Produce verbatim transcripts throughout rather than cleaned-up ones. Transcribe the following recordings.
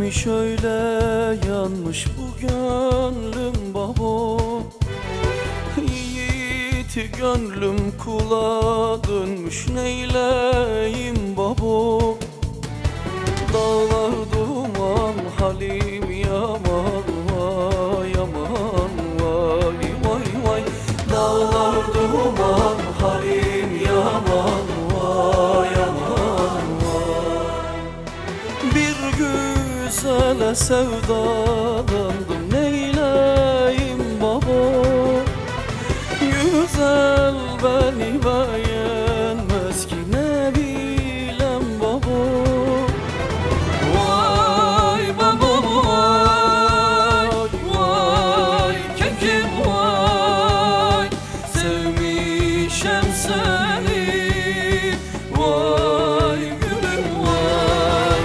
şöyle yanmış bu gönlüm babo. Yiğit gönlüm kula dönmüş, neyleyim babo. Dağlar duman halim yaman vay yaman vay vay vay. Dağlar duman halim yaman vay yaman vay. Bir güzele sevdalandım, neyleyim babo. Güzel beni beğenmez ki, ne bilem babo. Vay babo vay, vay kekim vay. Sevmişem seni, vay gülüm vay.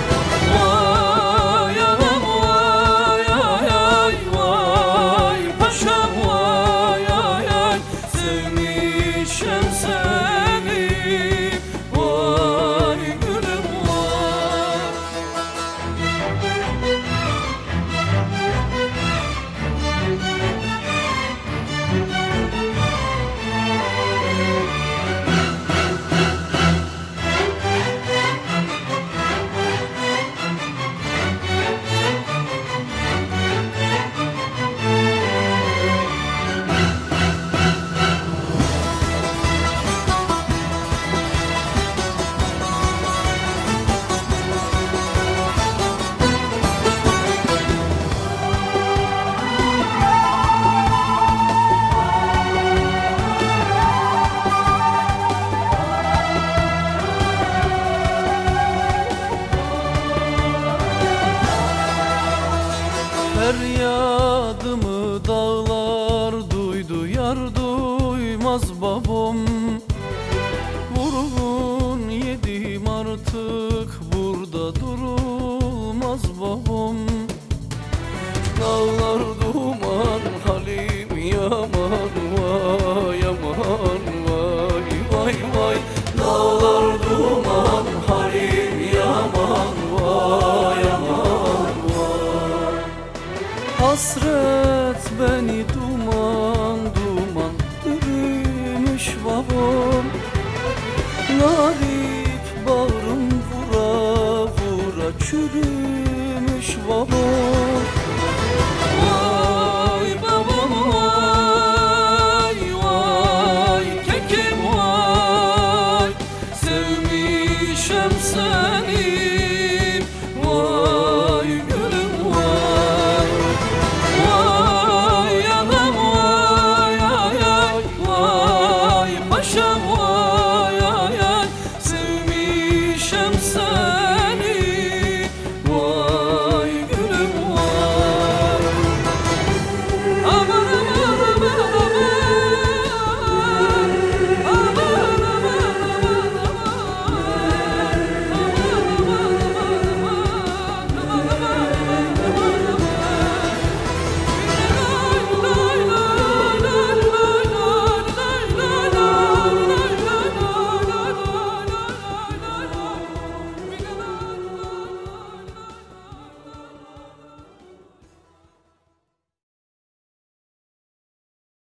Vay anam vay ay ay vay. Paşam vay ay ay. Sevmişem seni, vay gülüm vay. Feryadımı dağlar duydu, yar duymaz babam. Vurgun yedim artık, burada durulmaz babam. Dağlar duman halim yaman vay yaman vay vay vay. Dağlar duman halim yaman vay yaman vay. Hasret beni duman duman bürümüş babam. Narik bağrım vura vura çürümüş babam.